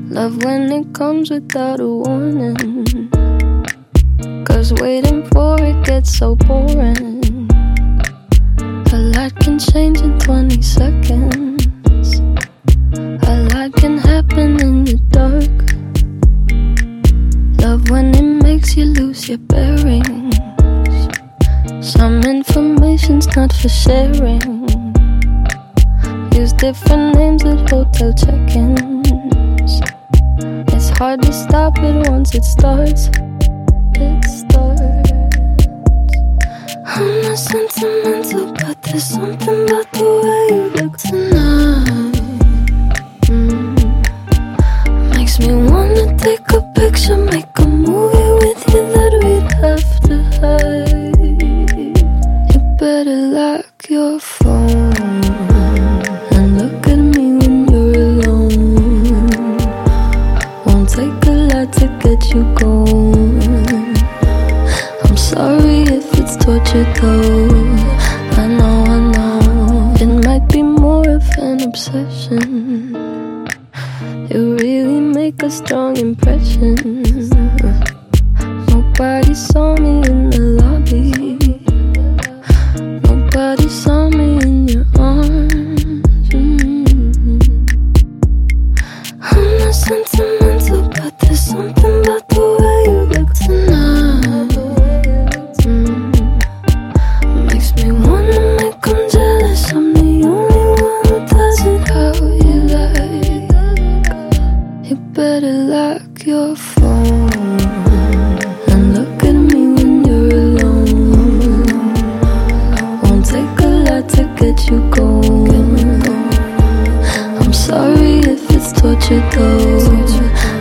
Love when it comes without a warning, 'cause waiting for it gets so boring. A lot can change in 20 seconds. A lot can happen in the dark. Love when it makes you lose your bearings. Some information's not for sharing. Use different names at hotel check-ins. It's hard to stop it once it starts. It starts. I'm not sentimental, but there's something about the way you look tonight. Makes me wanna take a picture, make a movie with you that we'd have to hide. You better lock your phone and look at me when you're alone. Won't take a lot to get you going. I'm sorry if it's torture though. I know it might be more of an obsession. You really make a strong impression. Nobody saw me in the lobby. Nobody saw me in your arms. I'm not sentimental, but there's something about the way you look tonight. Makes me wanna make 'em jealous. I'm the only one who does it how you like. You better lock your phone and look at me when you're alone. Won't take a lot to get you going. I'm sorry if it's torture though.